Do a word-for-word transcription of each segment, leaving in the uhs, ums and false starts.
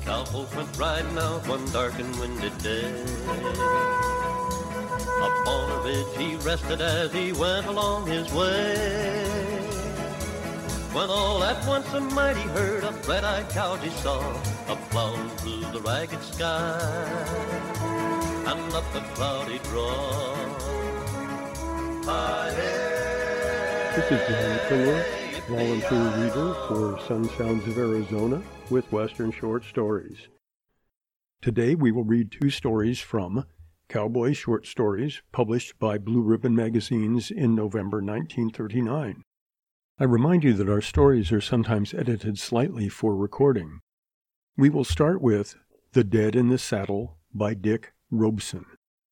Cowpokes went riding out one dark and windy day. Upon a ridge he rested as he went along his way. When all at once a mighty herd of red-eyed cows he saw, a plowing through the ragged sky and up the cloudy draw. This is John Killer, volunteer reader for Sun Sounds of Arizona with Western Short Stories. Today we will read two stories from Cowboy Short Stories, published by Blue Ribbon Magazines in November nineteen thirty-nine. I remind you that our stories are sometimes edited slightly for recording. We will start with The Dead in the Saddle by Dick Robeson.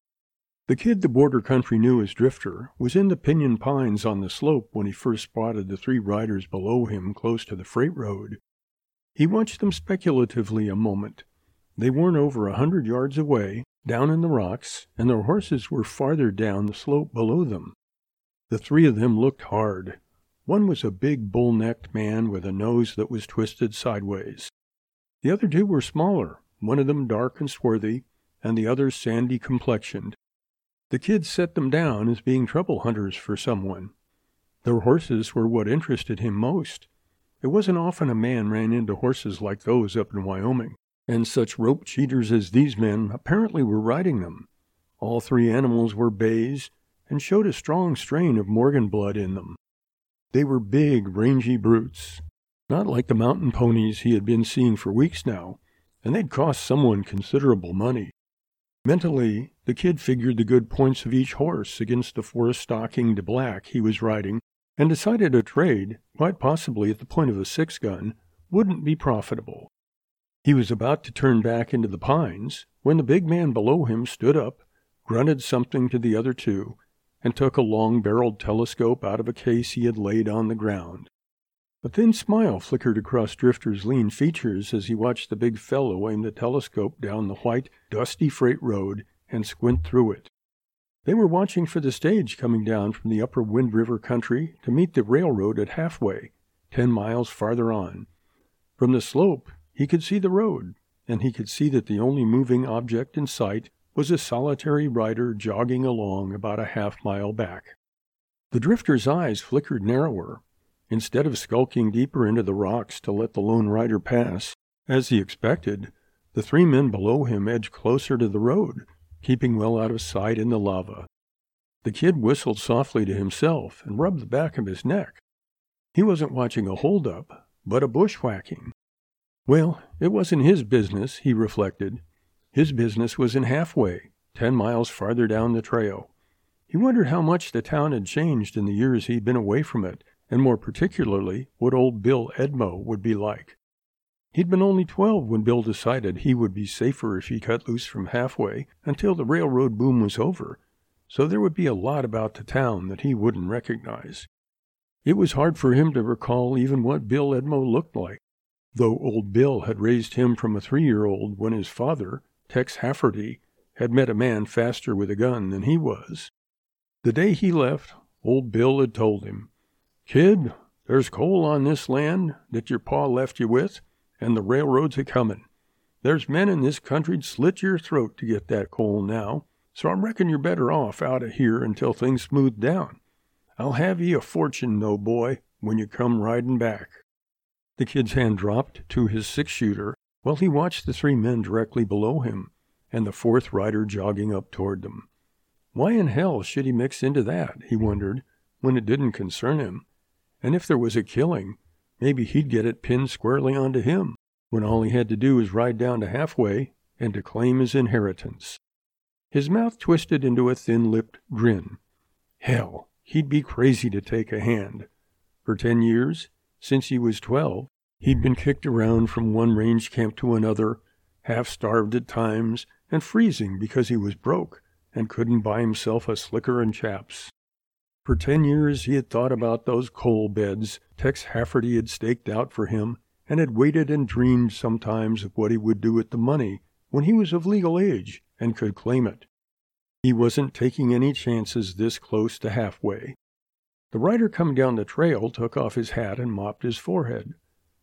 The kid the border country knew as Drifter was in the pinyon pines on the slope when he first spotted the three riders below him close to the freight road. He watched them speculatively a moment. They weren't over a hundred yards away, down in the rocks, and their horses were farther down the slope below them. The three of them looked hard. One was a big bull-necked man with a nose that was twisted sideways. The other two were smaller, one of them dark and swarthy, and the other sandy-complexioned. The kid set them down as being trouble hunters for someone. Their horses were what interested him most. It wasn't often a man ran into horses like those up in Wyoming, and such rope cheaters as these men apparently were riding them. All three animals were bays and showed a strong strain of Morgan blood in them. They were big, rangy brutes, not like the mountain ponies he had been seeing for weeks now, and they'd cost someone considerable money. Mentally, the kid figured the good points of each horse against the four-stockinged black he was riding, and decided a trade, quite possibly at the point of a six-gun, wouldn't be profitable. He was about to turn back into the pines when the big man below him stood up, grunted something to the other two, and took a long-barreled telescope out of a case he had laid on the ground. A thin smile flickered across Drifter's lean features as he watched the big fellow aim the telescope down the white, dusty freight road and squint through it. They were watching for the stage coming down from the upper Wind River country to meet the railroad at Halfway, ten miles farther on. From the slope, he could see the road, and he could see that the only moving object in sight was a solitary rider jogging along about a half mile back. The Drifter's eyes flickered narrower. Instead of skulking deeper into the rocks to let the lone rider pass, as he expected, the three men below him edged closer to the road, keeping well out of sight in the lava. The kid whistled softly to himself and rubbed the back of his neck. He wasn't watching a hold-up, but a bushwhacking. Well, it wasn't his business, he reflected. His business was in Halfway, ten miles farther down the trail. He wondered how much the town had changed in the years he'd been away from it, and more particularly what old Bill Edmo would be like. He'd been only twelve when Bill decided he would be safer if he cut loose from Halfway until the railroad boom was over, so there would be a lot about the town that he wouldn't recognize. It was hard for him to recall even what Bill Edmo looked like, though old Bill had raised him from a three-year-old when his father, Tex Hafferty, had met a man faster with a gun than he was. The day he left, old Bill had told him, "Kid, there's coal on this land that your pa left you with, and the railroad's a-comin'. There's men in this country'd slit your throat to get that coal now, so I reckon you're better off out of here until things smooth down. I'll have ye a fortune, though, boy, when you come riding back." The kid's hand dropped to his six-shooter while he watched the three men directly below him, and the fourth rider jogging up toward them. Why in hell should he mix into that, he wondered, when it didn't concern him? And if there was a killing, maybe he'd get it pinned squarely onto him, when all he had to do was ride down to Halfway and to claim his inheritance. His mouth twisted into a thin-lipped grin. Hell, he'd be crazy to take a hand. For ten years, since he was twelve, he'd been kicked around from one range camp to another, half-starved at times, and freezing because he was broke and couldn't buy himself a slicker and chaps. For ten years he had thought about those coal beds Tex Hafferty had staked out for him, and had waited and dreamed sometimes of what he would do with the money when he was of legal age and could claim it. He wasn't taking any chances this close to Halfway. The rider coming down the trail took off his hat and mopped his forehead.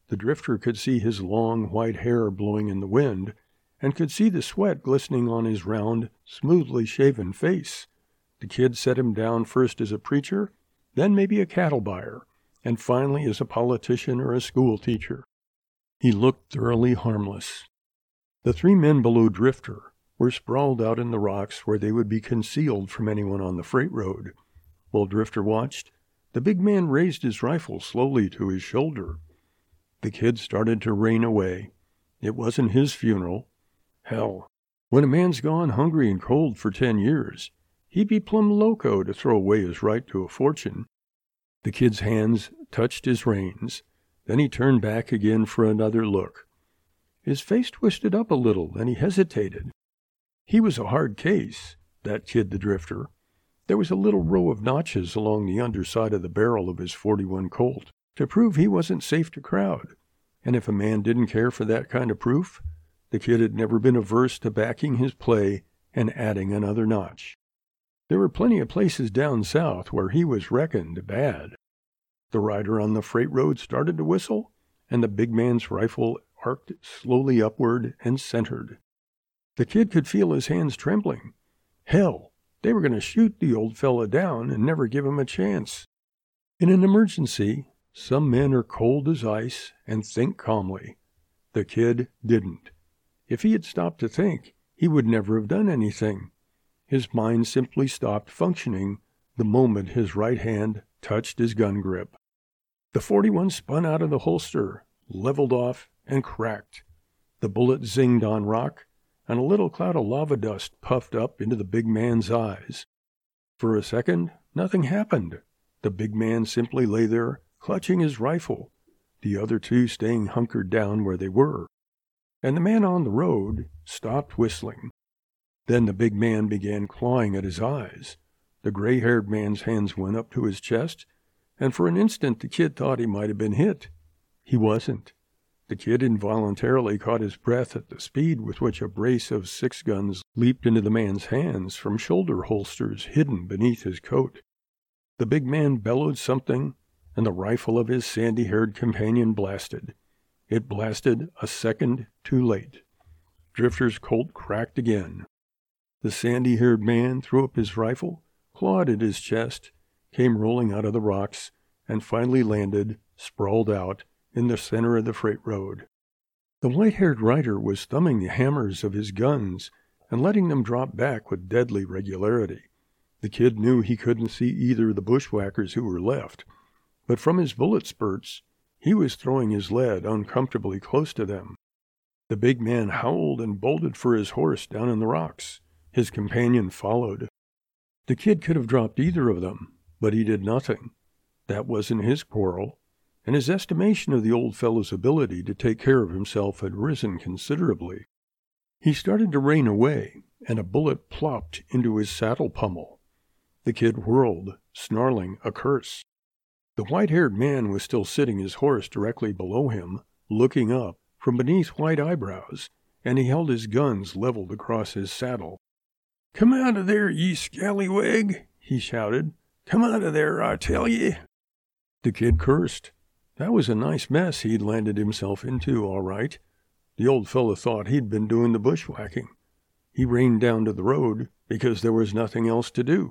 The drifter could see his long white hair blowing in the wind, and could see the sweat glistening on his round, smoothly shaven face. The kid set him down first as a preacher, then maybe a cattle buyer, and finally as a politician or a school teacher. He looked thoroughly harmless. The three men below Drifter were sprawled out in the rocks where they would be concealed from anyone on the freight road. While Drifter watched, the big man raised his rifle slowly to his shoulder. The kid started to rain away. It wasn't his funeral. Hell, when a man's gone hungry and cold for ten years, he'd be plumb loco to throw away his right to a fortune. The kid's hands touched his reins. Then he turned back again for another look. His face twisted up a little, and he hesitated. He was a hard case, that kid the Drifter. There was a little row of notches along the underside of the barrel of his forty-one Colt to prove he wasn't safe to crowd. And if a man didn't care for that kind of proof, the kid had never been averse to backing his play and adding another notch. There were plenty of places down south where he was reckoned bad. The rider on the freight road started to whistle, and the big man's rifle arced slowly upward and centered. The kid could feel his hands trembling. Hell, they were going to shoot the old fella down and never give him a chance. In an emergency, some men are cold as ice and think calmly. The kid didn't. If he had stopped to think, he would never have done anything. His mind simply stopped functioning the moment his right hand touched his gun grip. The forty-one spun out of the holster, leveled off, and cracked. The bullet zinged on rock, and a little cloud of lava dust puffed up into the big man's eyes. For a second, nothing happened. The big man simply lay there, clutching his rifle, the other two staying hunkered down where they were. And the man on the road stopped whistling. Then the big man began clawing at his eyes. The gray-haired man's hands went up to his chest, and for an instant the kid thought he might have been hit. He wasn't. The kid involuntarily caught his breath at the speed with which a brace of six guns leaped into the man's hands from shoulder holsters hidden beneath his coat. The big man bellowed something, and the rifle of his sandy-haired companion blasted. It blasted a second too late. Drifter's Colt cracked again. The sandy-haired man threw up his rifle, clawed at his chest, came rolling out of the rocks, and finally landed, sprawled out, in the center of the freight road. The white-haired rider was thumbing the hammers of his guns and letting them drop back with deadly regularity. The kid knew he couldn't see either of the bushwhackers who were left, but from his bullet spurts, he was throwing his lead uncomfortably close to them. The big man howled and bolted for his horse down in the rocks. His companion followed. The kid could have dropped either of them, but he did nothing. That wasn't his quarrel, and his estimation of the old fellow's ability to take care of himself had risen considerably. He started to rein away, and a bullet plopped into his saddle pommel. The kid whirled, snarling a curse. The white-haired man was still sitting his horse directly below him, looking up from beneath white eyebrows, and he held his guns leveled across his saddle. "Come out of there, ye scallywag!" he shouted. "Come out of there, I tell ye!" The kid cursed. That was a nice mess he'd landed himself into, all right. The old fellow thought he'd been doing the bushwhacking. He reined down to the road because there was nothing else to do.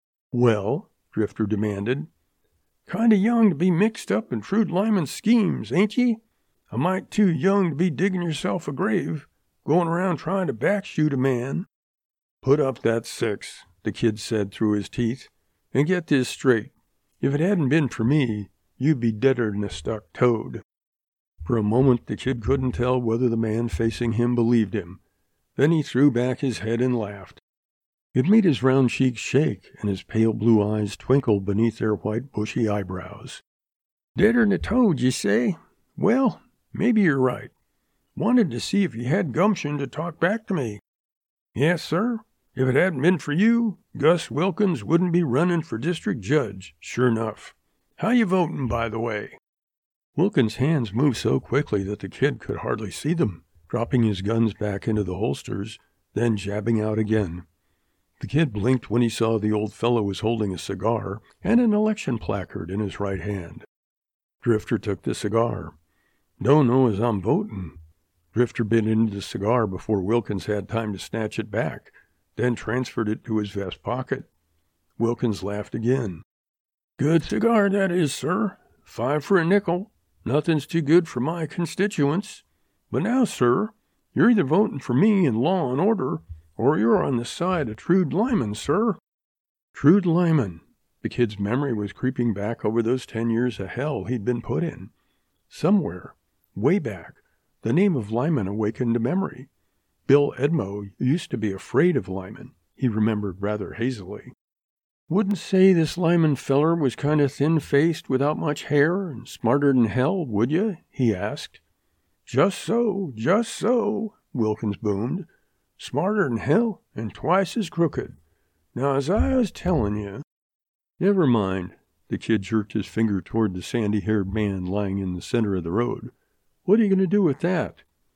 "Well?" Drifter demanded. "Kinda young to be mixed up in Trude Lyman's schemes, ain't ye? A mite too young to be digging yourself a grave, going around trying to backshoot a man." "Put up that six," the kid said through his teeth, "and get this straight. If it hadn't been for me, you'd be deader than a stuck toad." For a moment the kid couldn't tell whether the man facing him believed him. Then he threw back his head and laughed. It made his round cheeks shake, and his pale blue eyes twinkle beneath their white bushy eyebrows. "Deader than a toad, you say? Well, maybe you're right. Wanted to see if you had gumption to talk back to me. Yes, sir. If it hadn't been for you, Gus Wilkins wouldn't be running for district judge, sure enough. How you voting, by the way?" Wilkins' hands moved so quickly that the kid could hardly see them, dropping his guns back into the holsters, then jabbing out again. The kid blinked when he saw the old fellow was holding a cigar and an election placard in his right hand. Drifter took the cigar. Don't know as I'm voting. Drifter bit into the cigar before Wilkins had time to snatch it back, then transferred it to his vest pocket. Wilkins laughed again. Good cigar, that is, sir. Five for a nickel. Nothing's too good for my constituents. But now, sir, you're either voting for me in Law and Order, or you're on the side of Trude Lyman, sir. Trude Lyman. The kid's memory was creeping back over those ten years of hell he'd been put in. Somewhere, way back, the name of Lyman awakened a memory. Bill Edmo used to be afraid of Lyman, he remembered rather hazily. Wouldn't say this Lyman feller was kind of thin-faced without much hair and smarter than hell, would you? He asked. Just so, just so, Wilkins boomed. Smarter than hell and twice as crooked. Now, as I was telling you... Never mind. The kid jerked his finger toward the sandy-haired man lying in the center of the road. What are you going to do with that?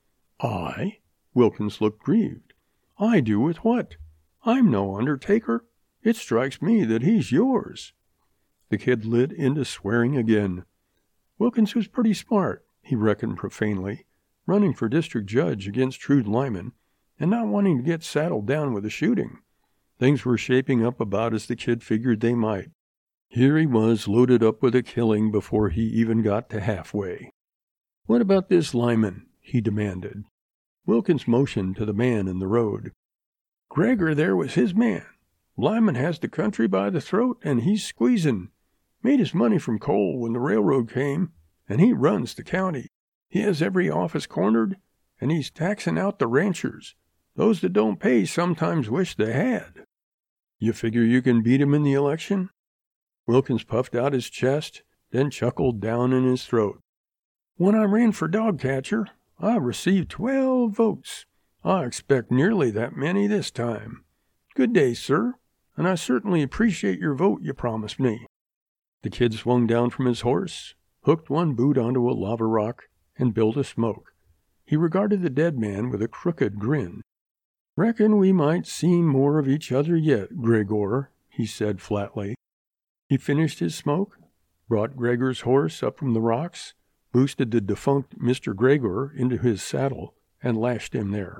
I? Wilkins looked grieved. I do with what? I'm no undertaker. It strikes me that he's yours. The kid lit into swearing again. Wilkins was pretty smart, he reckoned profanely, running for district judge against Trude Lyman, and not wanting to get saddled down with a shooting. Things were shaping up about as the kid figured they might. Here he was, loaded up with a killing before he even got to halfway. What about this Lyman? He demanded. Wilkins motioned to the man in the road. Gregor there was his man. Lyman has the country by the throat, and he's squeezing. Made his money from coal when the railroad came, and he runs the county. He has every office cornered, and he's taxing out the ranchers. Those that don't pay sometimes wish they had. You figure you can beat him in the election? Wilkins puffed out his chest, then chuckled down in his throat. When I ran for dog catcher, I received twelve votes. I expect nearly that many this time. Good day, sir, and I certainly appreciate your vote you promised me. The kid swung down from his horse, hooked one boot onto a lava rock, and built a smoke. He regarded the dead man with a crooked grin. Reckon we might see more of each other yet, Gregor, he said flatly. He finished his smoke, brought Gregor's horse up from the rocks, boosted the defunct Mister Gregor into his saddle, and lashed him there.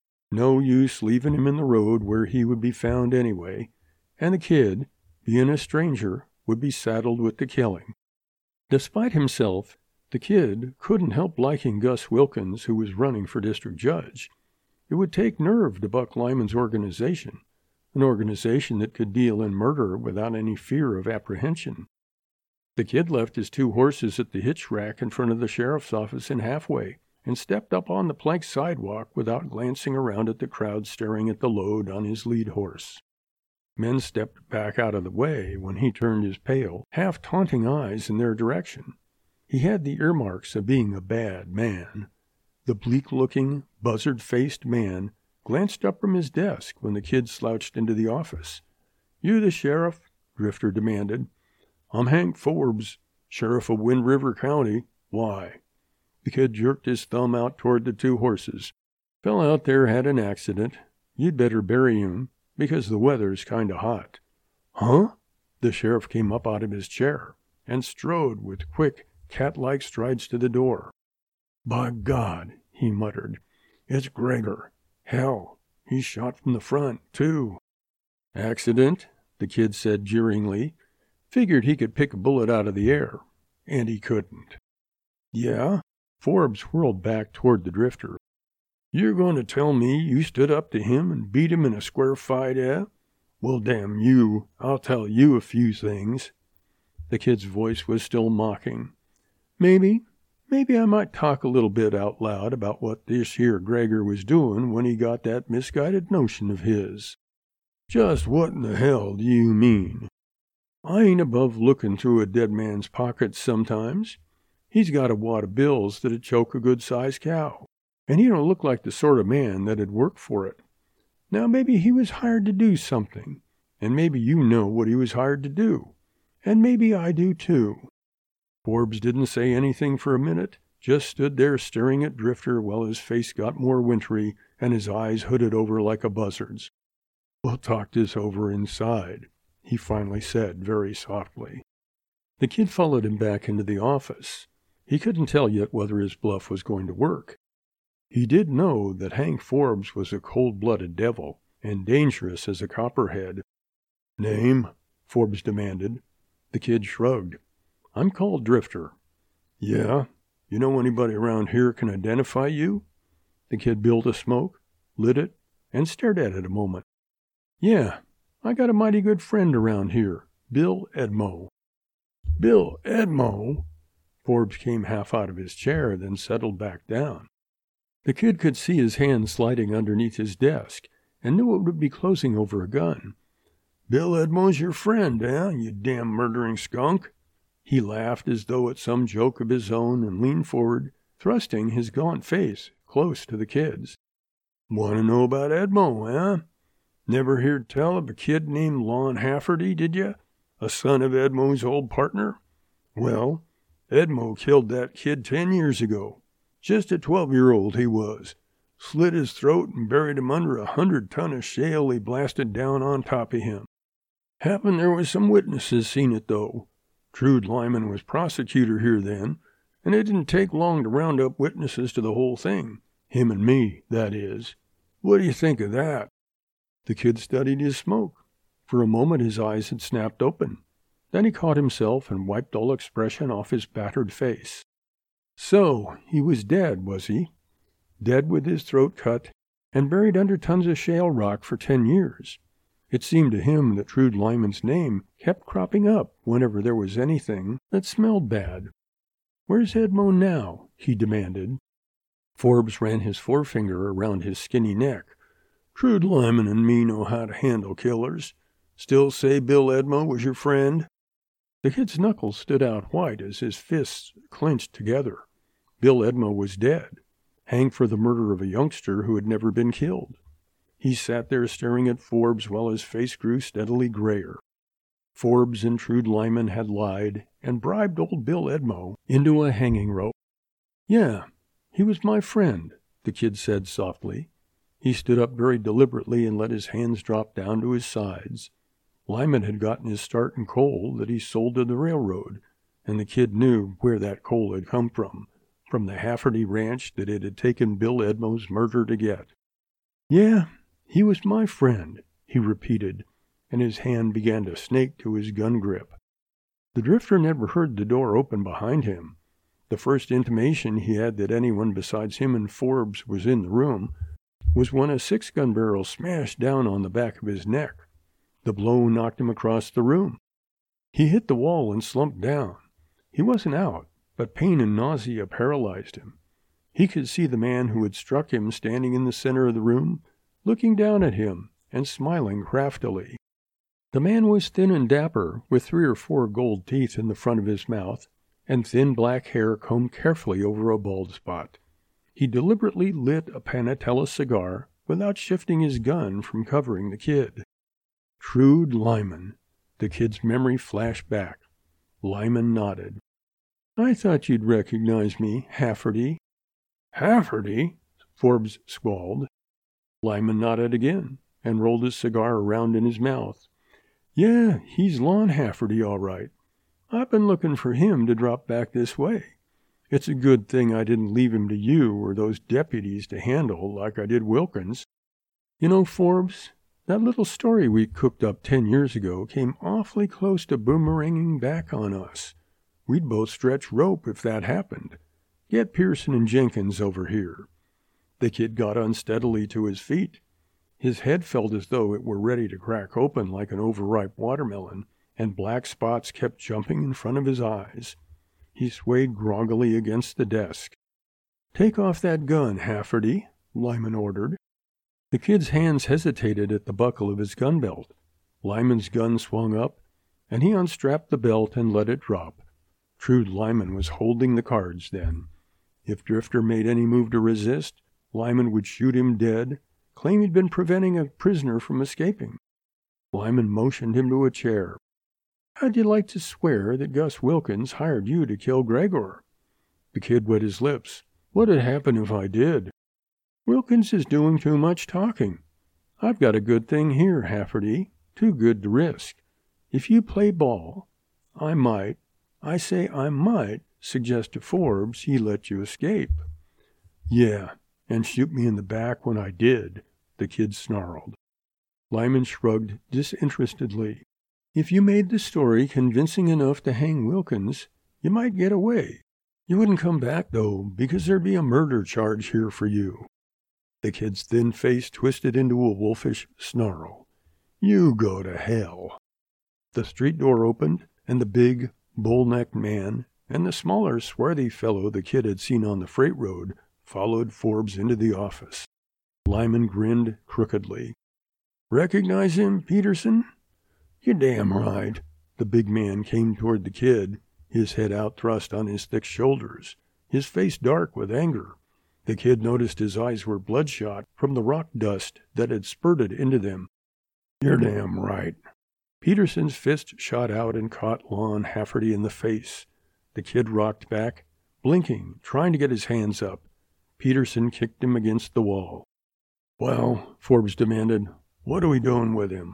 No use leaving him in the road where he would be found anyway, and the kid, being a stranger, would be saddled with the killing. Despite himself, the kid couldn't help liking Gus Wilkins, who was running for district judge. It would take nerve to buck Lyman's organization, an organization that could deal in murder without any fear of apprehension. The kid left his two horses at the hitch rack in front of the sheriff's office in Halfway and stepped up on the plank sidewalk without glancing around at the crowd staring at the load on his lead horse. Men stepped back out of the way when he turned his pale, half-taunting eyes in their direction. He had the earmarks of being a bad man. The bleak-looking, buzzard-faced man glanced up from his desk when the kid slouched into the office. "You the sheriff?" Drifter demanded. "I'm Hank Forbes, sheriff of Wind River County. Why?" The kid jerked his thumb out toward the two horses. "Fell out there had an accident. You'd better bury him, because the weather's kind of hot." "Huh?" The sheriff came up out of his chair and strode with quick, cat-like strides to the door. "By God," he muttered, "it's Gregor. Hell, he's shot from the front, too." "Accident?" the kid said jeeringly. Figured he could pick a bullet out of the air, and he couldn't. "Yeah?" Forbes whirled back toward the drifter. "You're going to tell me you stood up to him and beat him in a square fight, eh? Well, damn you, I'll tell you a few things." The kid's voice was still mocking. Maybe, maybe I might talk a little bit out loud about what this here Gregor was doing when he got that misguided notion of his." "Just what in the hell do you mean?" "I ain't above looking through a dead man's pockets sometimes. He's got a wad of bills that'd choke a good-sized cow, and he don't look like the sort of man that'd work for it. Now maybe he was hired to do something, and maybe you know what he was hired to do, and maybe I do too." Forbes didn't say anything for a minute, just stood there staring at Drifter while his face got more wintry and his eyes hooded over like a buzzard's. "We'll talk this over inside," he finally said very softly. The kid followed him back into the office. He couldn't tell yet whether his bluff was going to work. He did know that Hank Forbes was a cold-blooded devil and dangerous as a copperhead. "Name?" Forbes demanded. The kid shrugged. "I'm called Drifter." "Yeah? You know anybody around here can identify you?" The kid built a smoke, lit it, and stared at it a moment. "Yeah, I got a mighty good friend around here, Bill Edmo." "Bill Edmo?" Forbes came half out of his chair, then settled back down. The kid could see his hand sliding underneath his desk, and knew it would be closing over a gun. "Bill Edmo's your friend, eh, you damn murdering skunk?" He laughed as though at some joke of his own and leaned forward, thrusting his gaunt face close to the kid's. "Want to know about Edmo, eh? Never heard tell of a kid named Lon Hafferty, did ya? A son of Edmo's old partner? Well, Edmo killed that kid ten years ago. Just a twelve-year-old he was. Slit his throat and buried him under a hundred ton of shale he blasted down on top of him. Happened there was some witnesses seen it, though. Trude Lyman was prosecutor here then, and it didn't take long to round up witnesses to the whole thing. Him and me, that is. What do you think of that?" The kid studied his smoke. For a moment his eyes had snapped open. Then he caught himself and wiped all expression off his battered face. So, he was dead, was he? Dead with his throat cut, and buried under tons of shale rock for ten years. It seemed to him that Trude Lyman's name kept cropping up whenever there was anything that smelled bad. "Where's Edmo now?" he demanded. Forbes ran his forefinger around his skinny neck. "Trude Lyman and me know how to handle killers. Still say Bill Edmo was your friend?" The kid's knuckles stood out white as his fists clenched together. Bill Edmo was dead, hanged for the murder of a youngster who had never been killed. He sat there staring at Forbes while his face grew steadily grayer. Forbes and Trude Lyman had lied and bribed old Bill Edmo into a hanging rope. "Yeah, he was my friend," the kid said softly. He stood up very deliberately and let his hands drop down to his sides. Lyman had gotten his start in coal that he sold to the railroad, and the kid knew where that coal had come from, from the Hafferty ranch that it had taken Bill Edmo's murder to get. "Yeah, he was my friend," he repeated, and his hand began to snake to his gun grip. The Drifter never heard the door open behind him. The first intimation he had that anyone besides him and Forbes was in the room was when a six-gun barrel smashed down on the back of his neck. The blow knocked him across the room. He hit the wall and slumped down. He wasn't out, but pain and nausea paralyzed him. He could see the man who had struck him standing in the center of the room, looking down at him and smiling craftily. The man was thin and dapper, with three or four gold teeth in the front of his mouth, and thin black hair combed carefully over a bald spot. He deliberately lit a Panatella cigar without shifting his gun from covering the kid. Trude Lyman. The kid's memory flashed back. Lyman nodded. "I thought you'd recognize me, Hafferty." "Hafferty?" Forbes squalled. Lyman nodded again and rolled his cigar around in his mouth. "Yeah, he's Lon Hafferty, all right. I've been looking for him to drop back this way. It's a good thing I didn't leave him to you or those deputies to handle like I did Wilkins. You know, Forbes, that little story we cooked up ten years ago came awfully close to boomeranging back on us. We'd both stretch rope if that happened. Get Pearson and Jenkins over here." The kid got unsteadily to his feet. His head felt as though it were ready to crack open like an overripe watermelon, and black spots kept jumping in front of his eyes. He swayed groggily against the desk. "Take off that gun, Hafferty," Lyman ordered. The kid's hands hesitated at the buckle of his gun belt. Lyman's gun swung up, and he unstrapped the belt and let it drop. Trude Lyman was holding the cards then. If Drifter made any move to resist, Lyman would shoot him dead, claim he'd been preventing a prisoner from escaping. Lyman motioned him to a chair. "How'd you like to swear that Gus Wilkins hired you to kill Gregor?" The kid wet his lips. "What'd happen if I did?" "Wilkins is doing too much talking. I've got a good thing here, Hafferty, too good to risk. If you play ball, I might, I say I might, suggest to Forbes he let you escape." "Yeah, and shoot me in the back when I did," the kid snarled. Lyman shrugged disinterestedly. "If you made the story convincing enough to hang Wilkins, you might get away. You wouldn't come back, though, because there'd be a murder charge here for you." The kid's thin face twisted into a wolfish snarl. "You go to hell." The street door opened, and the big, bull-necked man and the smaller, swarthy fellow the kid had seen on the freight road followed Forbes into the office. Lyman grinned crookedly. "Recognize him, Peterson?" "You're damn right." The big man came toward the kid, his head outthrust on his thick shoulders, his face dark with anger. The kid noticed his eyes were bloodshot from the rock dust that had spurted into them. "You're damn right." Peterson's fist shot out and caught Lon Hafferty in the face. The kid rocked back, blinking, trying to get his hands up. Peterson kicked him against the wall. "Well," Forbes demanded, "what are we doing with him?"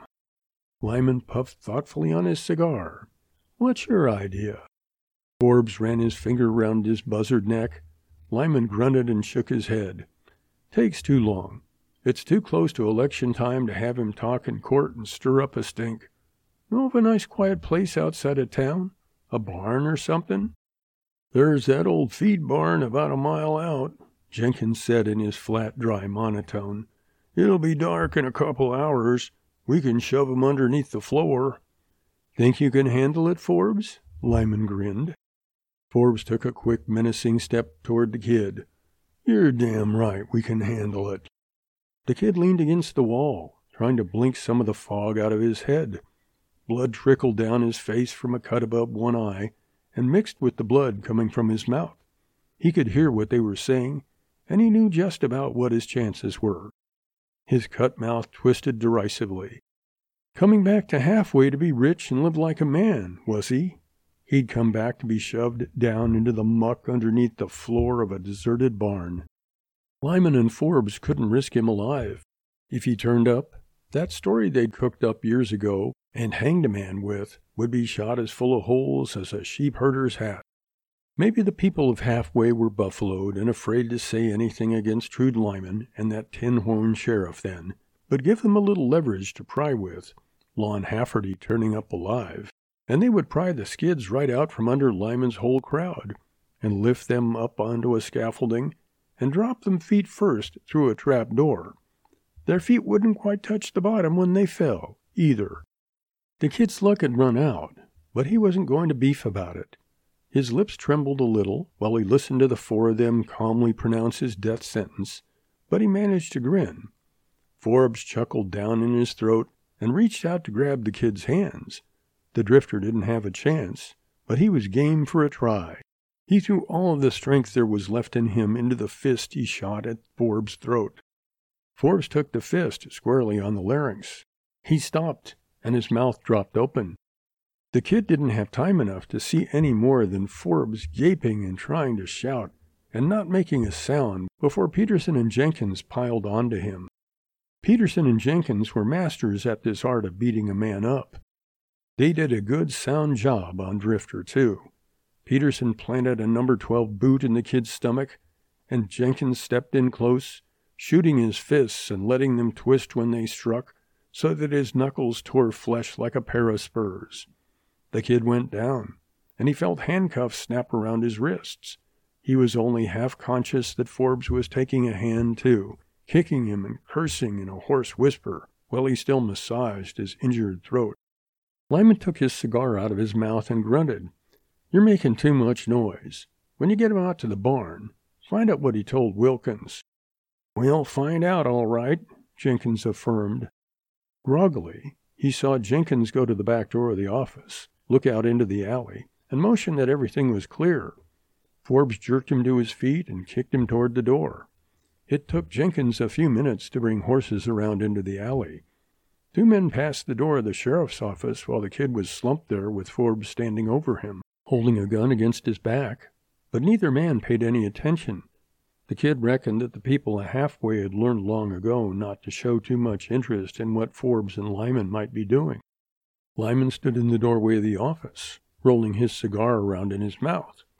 Lyman puffed thoughtfully on his cigar. "What's your idea?" Forbes ran his finger round his buzzard neck. Lyman grunted and shook his head. "Takes too long. It's too close to election time to have him talk in court and stir up a stink. Know of a nice quiet place outside of town? A barn or something?" "There's that old feed barn about a mile out," Jenkins said in his flat, dry monotone. "It'll be dark in a couple hours. We can shove 'em underneath the floor." "Think you can handle it, Forbes?" Lyman grinned. Forbes took a quick, menacing step toward the kid. "You're damn right we can handle it." The kid leaned against the wall, trying to blink some of the fog out of his head. Blood trickled down his face from a cut above one eye and mixed with the blood coming from his mouth. He could hear what they were saying, and he knew just about what his chances were. His cut mouth twisted derisively. Coming back to Halfway to be rich and live like a man, was he? He'd come back to be shoved down into the muck underneath the floor of a deserted barn. Lyman and Forbes couldn't risk him alive. If he turned up, that story they'd cooked up years ago and hanged a man with would be shot as full of holes as a sheep herder's hat. Maybe the people of Halfway were buffaloed and afraid to say anything against Trude Lyman and that tin-horn sheriff then, but give them a little leverage to pry with, Lon Hafferty turning up alive, and they would pry the skids right out from under Lyman's whole crowd and lift them up onto a scaffolding and drop them feet first through a trap door. Their feet wouldn't quite touch the bottom when they fell, either. The kid's luck had run out, but he wasn't going to beef about it. His lips trembled a little while he listened to the four of them calmly pronounce his death sentence, but he managed to grin. Forbes chuckled down in his throat and reached out to grab the kid's hands. The drifter didn't have a chance, but he was game for a try. He threw all of the strength there was left in him into the fist he shot at Forbes' throat. Forbes took the fist squarely on the larynx. He stopped, and his mouth dropped open. The kid didn't have time enough to see any more than Forbes gaping and trying to shout, and not making a sound before Peterson and Jenkins piled onto him. Peterson and Jenkins were masters at this art of beating a man up. They did a good, sound job on Drifter, too. Peterson planted a number twelve boot in the kid's stomach, and Jenkins stepped in close, shooting his fists and letting them twist when they struck, so that his knuckles tore flesh like a pair of spurs. The kid went down, and he felt handcuffs snap around his wrists. He was only half conscious that Forbes was taking a hand, too, kicking him and cursing in a hoarse whisper while he still massaged his injured throat. Lyman took his cigar out of his mouth and grunted. "You're making too much noise. When you get him out to the barn, find out what he told Wilkins." "We'll find out, all right," Jenkins affirmed. Groggily, he saw Jenkins go to the back door of the office, look out into the alley, and motion that everything was clear. Forbes jerked him to his feet and kicked him toward the door. It took Jenkins a few minutes to bring horses around into the alley. Two men passed the door of the sheriff's office while the kid was slumped there with Forbes standing over him, holding a gun against his back, but neither man paid any attention. The kid reckoned that the people of Halfway had learned long ago not to show too much interest in what Forbes and Lyman might be doing. Lyman stood in the doorway of the office, rolling his cigar around in his mouth.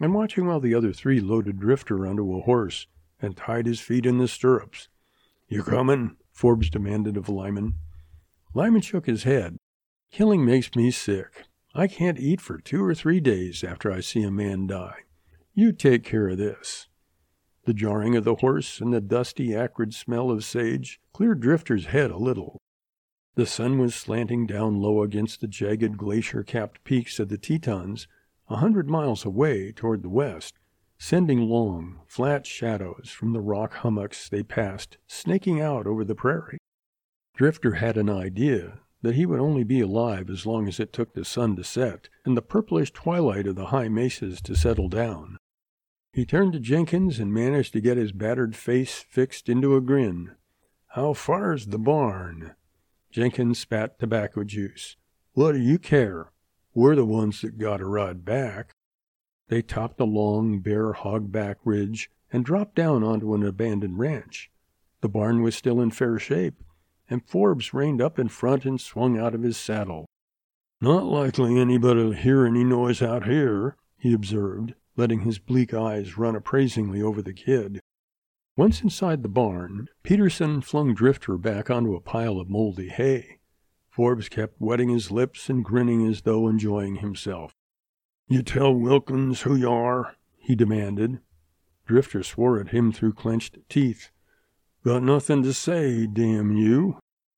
and watching while the other three loaded Drifter onto a horse and tied his feet in the stirrups. "You coming?" Forbes demanded of Lyman. Lyman shook his head. "Killing makes me sick. I can't eat for two or three days after I see a man die. You take care of this." The jarring of the horse and the dusty, acrid smell of sage cleared Drifter's head a little. The sun was slanting down low against the jagged glacier-capped peaks of the Tetons, a hundred miles away toward the west, sending long, flat shadows from the rock hummocks they passed, snaking out over the prairie. Drifter had an idea that he would only be alive as long as it took the sun to set and the purplish twilight of the high mesas to settle down. He turned to Jenkins and managed to get his battered face fixed into a grin. "How far's the barn?" Jenkins spat tobacco juice. "What do you care? We're the ones that got to ride back." They topped a long, bare hogback ridge and dropped down onto an abandoned ranch. The barn was still in fair shape, and Forbes reined up in front and swung out of his saddle. "Not likely anybody'll hear any noise out here," he observed, letting his bleak eyes run appraisingly over the kid. Once inside the barn, Peterson flung Drifter back onto a pile of moldy hay. Forbes kept wetting his lips and grinning as though enjoying himself. "You tell Wilkins who you are?" he demanded. Drifter swore at him through clenched teeth. "Got nothing to say, damn you."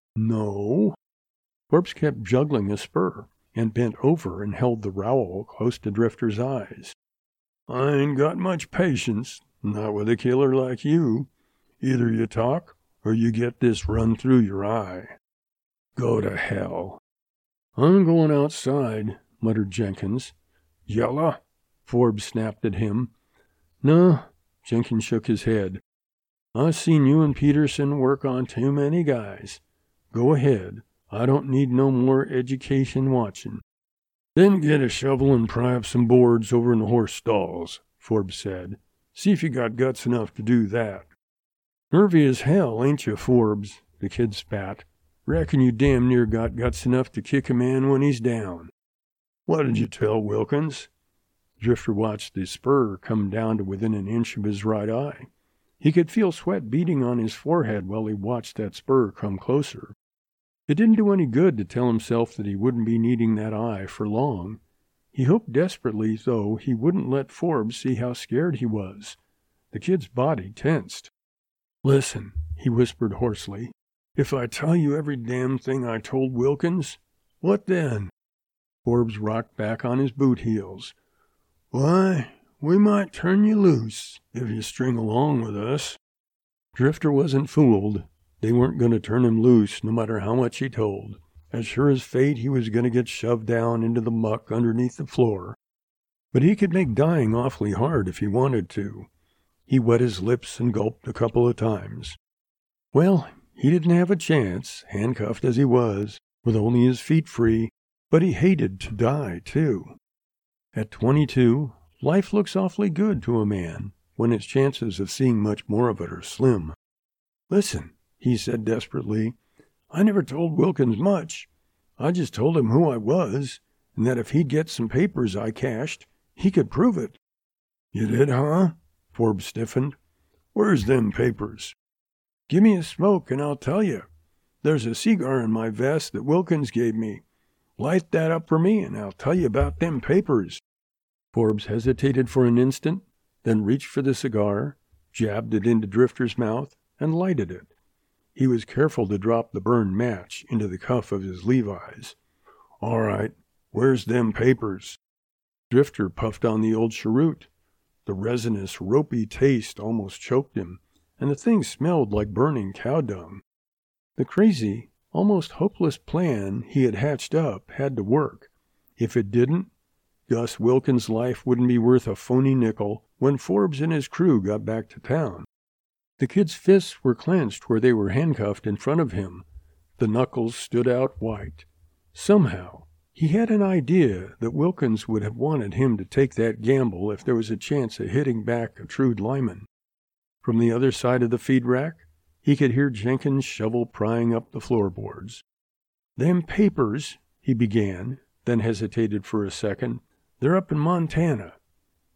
"No." Forbes kept juggling a spur and bent over and held the rowel close to Drifter's eyes. "I ain't got much patience, not with a killer like you. Either you talk or you get this run through your eye." "Go to hell." "I'm going outside," muttered Jenkins. "Yella?" Forbes snapped at him. "No," Jenkins shook his head. "I've seen you and Peterson work on too many guys. Go ahead. I don't need no more education watching." "Then get a shovel and pry up some boards over in the horse stalls," Forbes said. "See if you got guts enough to do that." "Nervy as hell, ain't you, Forbes?" the kid spat. "Reckon you damn near got guts enough to kick a man when he's down." "What did you tell Wilkins?" Drifter watched the spur come down to within an inch of his right eye. He could feel sweat beading on his forehead while he watched that spur come closer. It didn't do any good to tell himself that he wouldn't be needing that eye for long. He hoped desperately, though, he wouldn't let Forbes see how scared he was. The kid's body tensed. "Listen," he whispered hoarsely. "If I tell you every damn thing I told Wilkins, what then?" Forbes rocked back on his boot heels. "Why, we might turn you loose if you string along with us." Drifter wasn't fooled. They weren't going to turn him loose no matter how much he told. As sure as fate, he was going to get shoved down into the muck underneath the floor. But he could make dying awfully hard if he wanted to. He wet his lips and gulped a couple of times. Well, he didn't have a chance, handcuffed as he was, with only his feet free, but he hated to die, too. At twenty-two, life looks awfully good to a man when its chances of seeing much more of it are slim. "Listen," he said desperately, "I never told Wilkins much. I just told him who I was, and that if he'd get some papers I cached, he could prove it." "You did, huh?" Forbes stiffened. "Where's them papers?" "Give me a smoke and I'll tell you. There's a cigar in my vest that Wilkins gave me. Light that up for me and I'll tell you about them papers." Forbes hesitated for an instant, then reached for the cigar, jabbed it into Drifter's mouth, and lighted it. He was careful to drop the burned match into the cuff of his Levi's. "All right, where's them papers?" Drifter puffed on the old cheroot. The resinous, ropey taste almost choked him, and the thing smelled like burning cow dung. The crazy, almost hopeless plan he had hatched up had to work. If it didn't, Gus Wilkins' life wouldn't be worth a phony nickel when Forbes and his crew got back to town. The kid's fists were clenched where they were handcuffed in front of him. The knuckles stood out white. Somehow, he had an idea that Wilkins would have wanted him to take that gamble if there was a chance of hitting back a shrewd Lyman. From the other side of the feed rack, he could hear Jenkins' shovel prying up the floorboards. "Them papers," he began, then hesitated for a second. "They're up in Montana."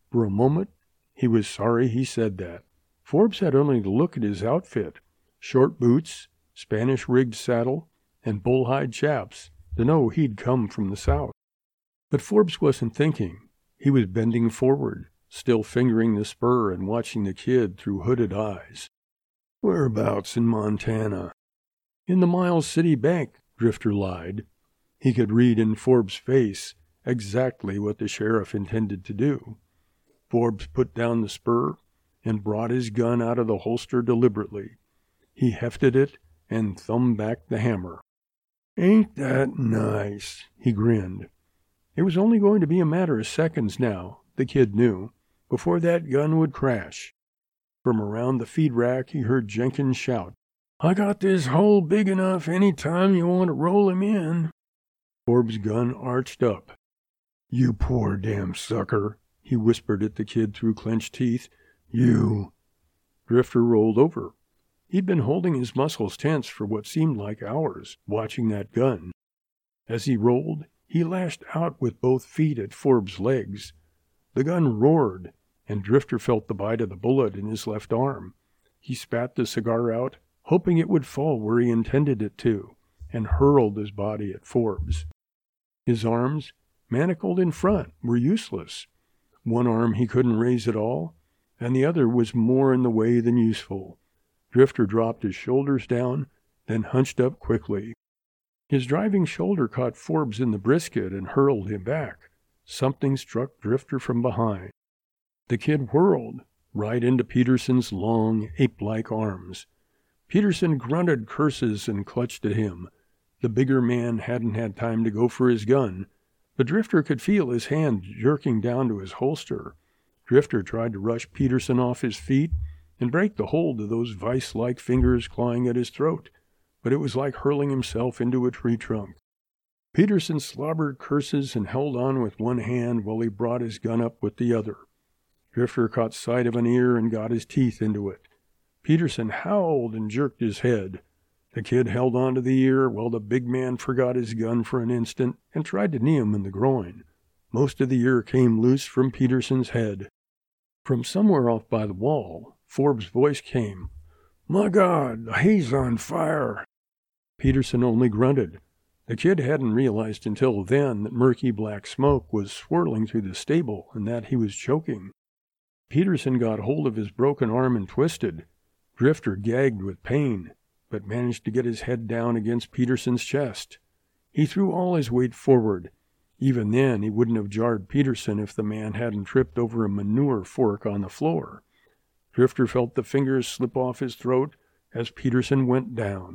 For a moment, he was sorry he said that. Forbes had only to look at his outfit, short boots, Spanish-rigged saddle, and bull-hide chaps, to know he'd come from the south. But Forbes wasn't thinking. He was bending forward, still fingering the spur and watching the kid through hooded eyes. "Whereabouts in Montana?" "In the Miles City Bank," Drifter lied. He could read in Forbes' face exactly what the sheriff intended to do. Forbes put down the spur and brought his gun out of the holster deliberately. He hefted it and thumbed back the hammer. "Ain't that nice?" he grinned. It was only going to be a matter of seconds now, the kid knew, before that gun would crash. From around the feed rack he heard Jenkins shout, "I got this hole big enough any time you want to roll him in." Forbes' gun arched up. "You poor damn sucker," he whispered at the kid through clenched teeth. "You." Drifter rolled over. He'd been holding his muscles tense for what seemed like hours, watching that gun. As he rolled, he lashed out with both feet at Forbes' legs. The gun roared, and Drifter felt the bite of the bullet in his left arm. He spat the cigar out, hoping it would fall where he intended it to, and hurled his body at Forbes. His arms, manacled in front, were useless. One arm he couldn't raise at all, and the other was more in the way than useful. Drifter dropped his shoulders down, then hunched up quickly. His driving shoulder caught Forbes in the brisket and hurled him back. Something struck Drifter from behind. The kid whirled, right into Peterson's long, ape-like arms. Peterson grunted curses and clutched at him. The bigger man hadn't had time to go for his gun, but Drifter could feel his hand jerking down to his holster. Drifter tried to rush Peterson off his feet and break the hold of those vice-like fingers clawing at his throat, but it was like hurling himself into a tree trunk. Peterson slobbered curses and held on with one hand while he brought his gun up with the other. Drifter caught sight of an ear and got his teeth into it. Peterson howled and jerked his head. The kid held on to the ear while the big man forgot his gun for an instant and tried to knee him in the groin. Most of the ear came loose from Peterson's head. From somewhere off by the wall, Forbes' voice came. "My God, the hay's on fire!" Peterson only grunted. The kid hadn't realized until then that murky black smoke was swirling through the stable and that he was choking. Peterson got hold of his broken arm and twisted. Drifter gagged with pain, but managed to get his head down against Peterson's chest. He threw all his weight forward. Even then, he wouldn't have jarred Peterson if the man hadn't tripped over a manure fork on the floor. Drifter felt the fingers slip off his throat as Peterson went down.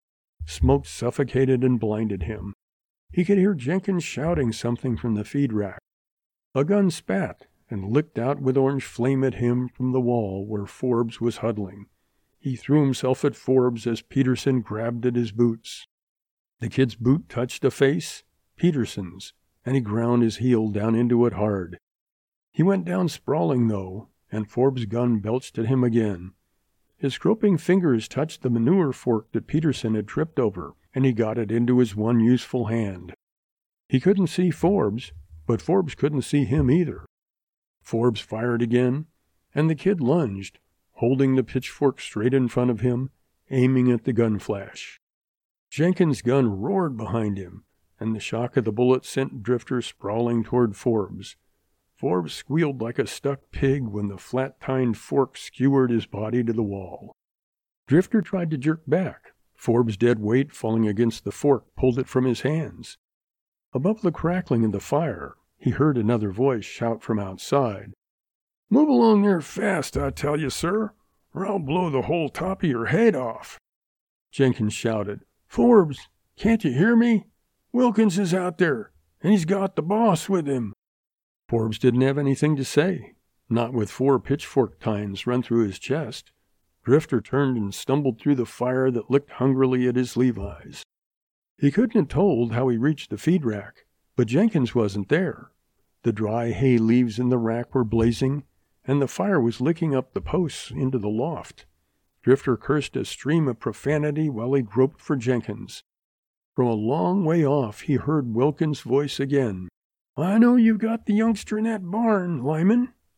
Smoke suffocated and blinded him. He could hear Jenkins shouting something from the feed rack. A gun spat and licked out with orange flame at him from the wall where Forbes was huddling. He threw himself at Forbes as Peterson grabbed at his boots. The kid's boot touched a face, Peterson's, and he ground his heel down into it hard. He went down sprawling, though, and Forbes' gun belched at him again. His groping fingers touched the manure fork that Peterson had tripped over, and he got it into his one useful hand. He couldn't see Forbes, but Forbes couldn't see him either. Forbes fired again, and the kid lunged, holding the pitchfork straight in front of him, aiming at the gun flash. Jenkins' gun roared behind him, and the shock of the bullet sent Drifter sprawling toward Forbes. Forbes squealed like a stuck pig when the flat-tined fork skewered his body to the wall. Drifter tried to jerk back. Forbes' dead weight falling against the fork pulled it from his hands. Above the crackling of the fire, he heard another voice shout from outside. "Move along there fast, I tell you, sir, or I'll blow the whole top of your head off." Jenkins shouted, "Forbes, can't you hear me? Wilkins is out there, and he's got the boss with him." Forbes didn't have anything to say, not with four pitchfork tines run through his chest. Drifter turned and stumbled through the fire that licked hungrily at his Levi's. He couldn't have told how he reached the feed rack, but Jenkins wasn't there. The dry hay leaves in the rack were blazing, and the fire was licking up the posts into the loft. Drifter cursed a stream of profanity while he groped for Jenkins. From a long way off he heard Wilkins' voice again. "I know you've got the youngster in that barn, Lyman,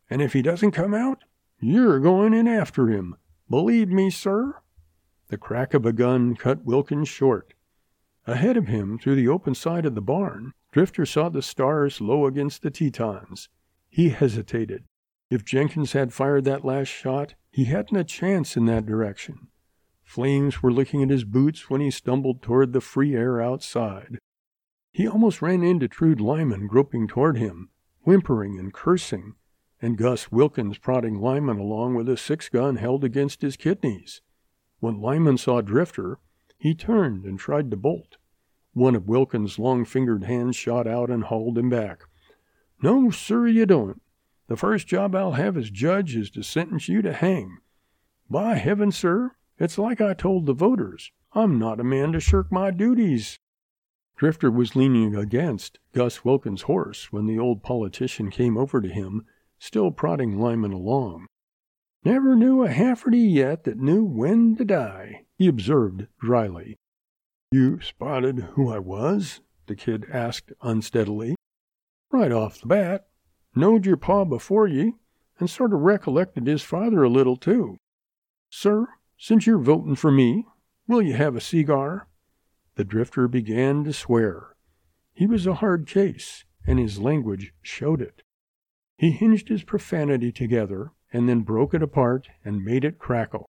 And if he doesn't come out, you're going in after him. Believe me, sir." The crack of a gun cut Wilkins short. Ahead of him, through the open side of the barn, Drifter saw the stars low against the Tetons. He hesitated. If Jenkins had fired that last shot, he hadn't a chance in that direction. Flames were licking at his boots when he stumbled toward the free air outside. He almost ran into Trude Lyman groping toward him, whimpering and cursing, and Gus Wilkins prodding Lyman along with a six-gun held against his kidneys. When Lyman saw Drifter, he turned and tried to bolt. One of Wilkins' long-fingered hands shot out and hauled him back. "No, sir, you don't. The first job I'll have as judge is to sentence you to hang. By heaven, sir, it's like I told the voters. I'm not a man to shirk my duties." Drifter was leaning against Gus Wilkins' horse when the old politician came over to him, still prodding Lyman along. "Never knew a Hafferty yet that knew when to die," he observed dryly. "You spotted who I was?" the kid asked unsteadily. "Right off the bat. Knowed your pa before ye, and sort of recollected his father a little, too. Sir, since you're voting for me, will you have a cigar?" The Drifter began to swear. He was a hard case, and his language showed it. He hinged his profanity together, and then broke it apart and made it crackle.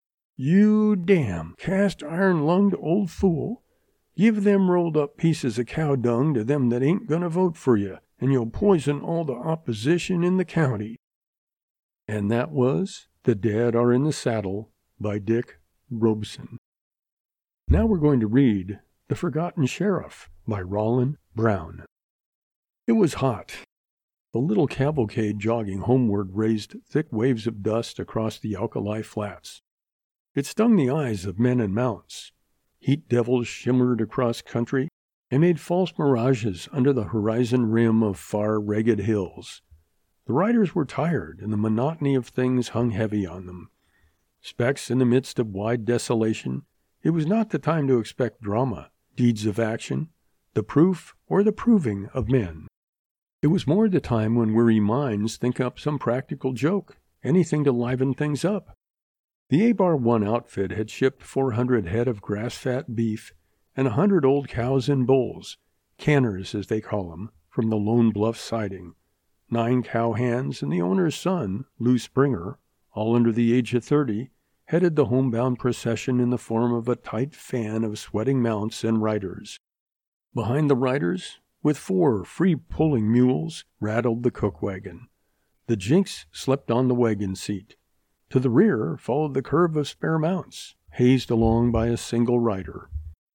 "You damn cast-iron-lunged old fool. Give them rolled-up pieces of cow dung to them that ain't going to vote for you, and you'll poison all the opposition in the county." And that was The Dead Are in the Saddle by Dick Robeson. Now we're going to read The Forgotten Sheriff by Rollin Brown. It was hot. The little cavalcade jogging homeward raised thick waves of dust across the alkali flats. It stung the eyes of men and mounts. Heat devils shimmered across country and made false mirages under the horizon rim of far, ragged hills. The riders were tired, and the monotony of things hung heavy on them. Specks in the midst of wide desolation, it was not the time to expect drama, deeds of action, the proof or the proving of men. It was more the time when weary minds think up some practical joke, anything to liven things up. The A Bar one outfit had shipped four hundred head of grass-fat beef and a hundred old cows and bulls, canners as they call them, from the Lone Bluff siding. Nine cowhands and the owner's son, Lou Springer, all under the age of thirty, headed the homebound procession in the form of a tight fan of sweating mounts and riders. Behind the riders, with four free-pulling mules, rattled the cook wagon. The Jinx slept on the wagon seat. To the rear followed the curve of spare mounts, hazed along by a single rider.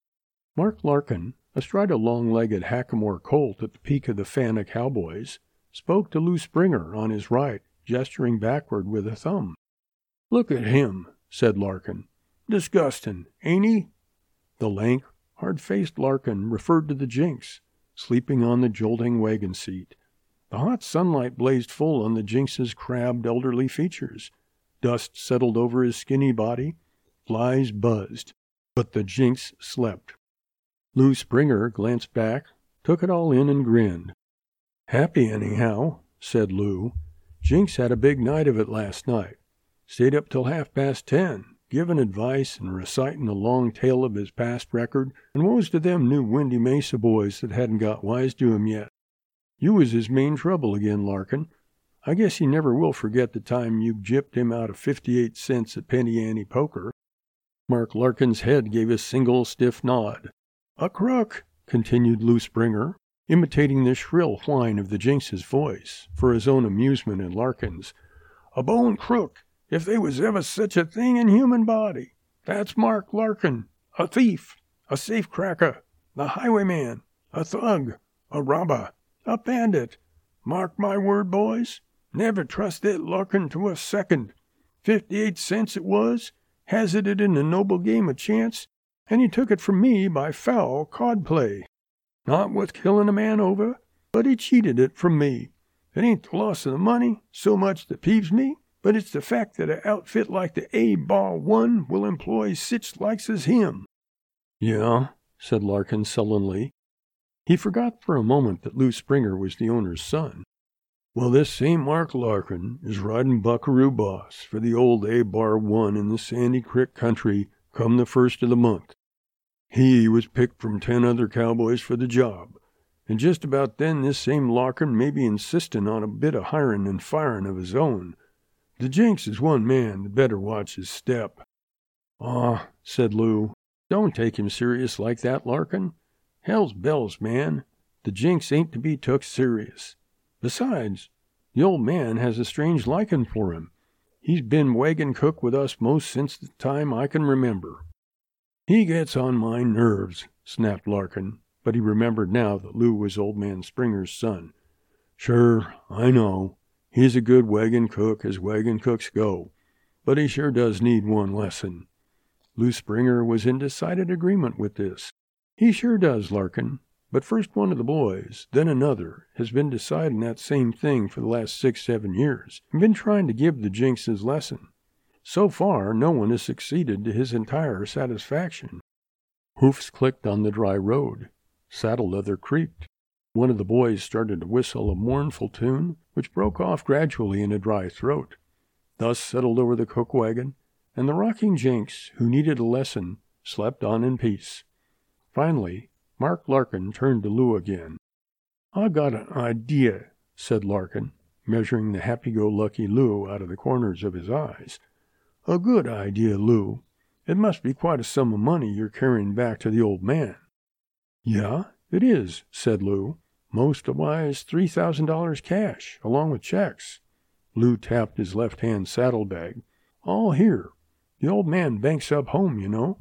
Mark Larkin, astride a long-legged hackamore colt at the peak of the fan of cowboys, spoke to Lou Springer on his right, gesturing backward with a thumb. "Look at him," said Larkin. "Disgustin', ain't he?" The lank, hard-faced Larkin referred to the Jinx, sleeping on the jolting wagon seat. The hot sunlight blazed full on the Jinx's crabbed elderly features. Dust settled over his skinny body. Flies buzzed. But the Jinx slept. Lou Springer glanced back, took it all in and grinned. "Happy anyhow," said Lou. "Jinx had a big night of it last night. Stayed up till half past ten, giving advice and reciting a long tale of his past record, and woes to them new Windy Mesa boys that hadn't got wise to him yet. You was his main trouble again, Larkin. I guess he never will forget the time you gypped him out of fifty-eight cents at Penny Ante poker." Mark Larkin's head gave a single stiff nod. "A crook," continued Lou Springer, imitating the shrill whine of the Jinx's voice, for his own amusement and Larkin's. "A bone crook, if they was ever such a thing in human body. That's Mark Larkin, a thief, a safe-cracker, a highwayman, a thug, a robber, a bandit. Mark my word, boys, never trust that Larkin to a second. Fifty-eight cents it was, hazarded in a noble game of chance, and he took it from me by foul card-play. Not worth killing a man over, but he cheated it from me. It ain't the loss of the money so much that peeves me, but it's the fact that an outfit like the A Bar one will employ sich likes as him." "Yeah," said Larkin sullenly. He forgot for a moment that Lou Springer was the owner's son. Well, this same Mark Larkin is riding Buckaroo Boss for the old A-Bar one in the Sandy Creek country come the first of the month. He was picked from ten other cowboys for the job, and just about then this same Larkin may be insisting on a bit of hiring and firing of his own. The Jinx is one man that better watch his step." "Aw," said Lou, "don't take him serious like that, Larkin. Hell's bells, man. The Jinx ain't to be took serious. Besides, the old man has a strange liking for him. He's been wagon cook with us most since the time I can remember." "He gets on my nerves," snapped Larkin, but he remembered now that Lou was old man Springer's son. "Sure, I know. He's a good wagon cook as wagon cooks go, but he sure does need one lesson." Lou Springer was in decided agreement with this. "He sure does, Larkin. But first one of the boys, then another, has been deciding that same thing for the last six, seven years, and been trying to give the Jinx his lesson. So far, no one has succeeded to his entire satisfaction." Hoofs clicked on the dry road. Saddle leather creaked. One of the boys started to whistle a mournful tune, which broke off gradually in a dry throat. Thus settled over the cook wagon, and the rocking Jinx, who needed a lesson, slept on in peace. Finally, Mark Larkin turned to Lou again. "I got an idea," said Larkin, measuring the happy-go-lucky Lou out of the corners of his eyes. "A good idea, Lou. It must be quite a sum of money you're carrying back to the old man." "Yeah, it is," said Lou. "Most of wise three thousand dollars cash, along with checks." Lou tapped his left-hand saddlebag. "All here. The old man banks up home, you know."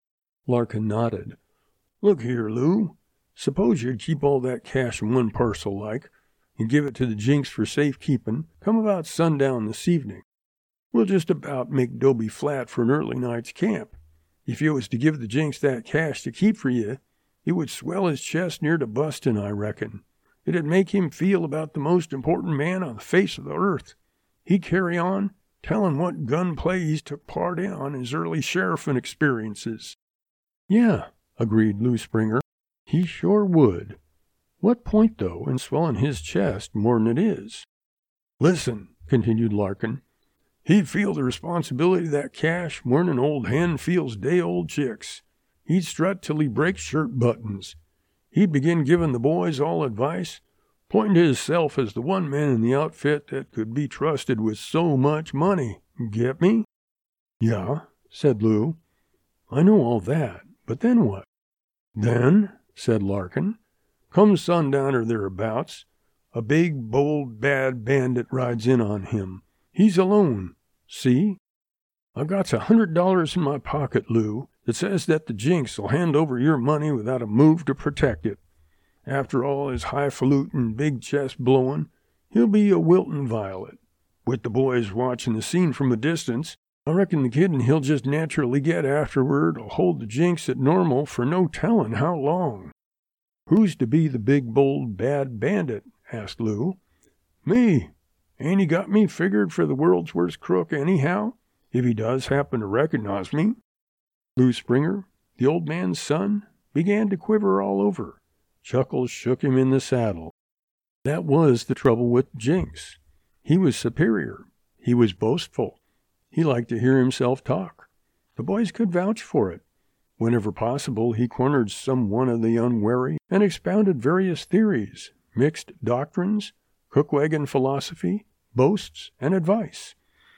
Larkin nodded. "Look here, Lou. Suppose you keep all that cash in one parcel like, and give it to the Jinx for safekeeping, come about sundown this evening. We'll just about make 'Dobe flat for an early night's camp. If you was to give the Jinx that cash to keep for you, it would swell his chest near to bustin', I reckon. It'd make him feel about the most important man on the face of the earth. He'd carry on, telling what gunplay he's took part in on his early sheriffin' experiences." "Yeah," agreed Lou Springer. "He sure would. What point, though, in swelling his chest more'n it is?" "Listen," continued Larkin. "He'd feel the responsibility of that cash more'n an old hen feels day-old chicks. He'd strut till he breaks shirt buttons. He'd begin giving the boys all advice, pointing to himself as the one man in the outfit that could be trusted with so much money. Get me?" "Yeah," said Lou. "I know all that, but then what?" "Then," said Larkin, "come sundown or thereabouts, a big, bold, bad bandit rides in on him. He's alone. See? I got a hundred dollars in my pocket, Lou, that says that the Jinx will hand over your money without a move to protect it. After all his highfalutin, big chest blowing, he'll be a wilting violet. With the boys watching the scene from a distance, I reckon the kiddin' he'll just naturally get afterward will hold the Jinx at normal for no tellin' how long." "Who's to be the big, bold, bad bandit?" asked Lou. "Me. Ain't he got me figured for the world's worst crook anyhow, if he does happen to recognize me?" Lou Springer, the old man's son, began to quiver all over. Chuckles shook him in the saddle. That was the trouble with Jinx. He was superior. He was boastful. He liked to hear himself talk. The boys could vouch for it. Whenever possible, he cornered some one of the unwary and expounded various theories, mixed doctrines, cook-wagon philosophy, boasts, and advice.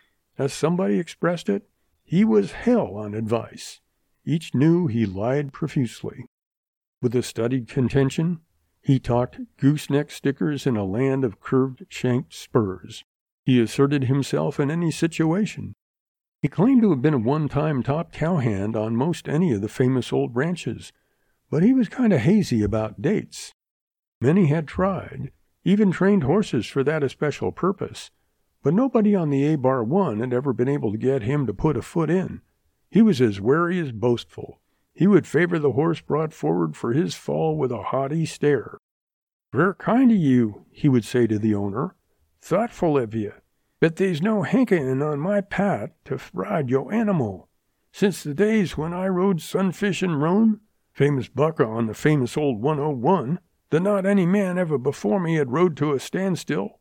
As somebody expressed it, he was hell on advice. Each knew he lied profusely. With a studied contention, he talked gooseneck stickers in a land of curved-shanked spurs. He asserted himself in any situation. He claimed to have been a one-time top cowhand on most any of the famous old ranches, but he was kind of hazy about dates. Many had tried, even trained horses for that especial purpose, but nobody on the A-Bar one had ever been able to get him to put a foot in. He was as wary as boastful. He would favor the horse brought forward for his fall with a haughty stare. "Ver kind of you," he would say to the owner. "Thoughtful of you. But they's no hankerin' on my part to ride yo' animal. Since the days when I rode Sunfish and Roan, famous bucker on the famous old one oh one, that not any man ever before me had rode to a standstill.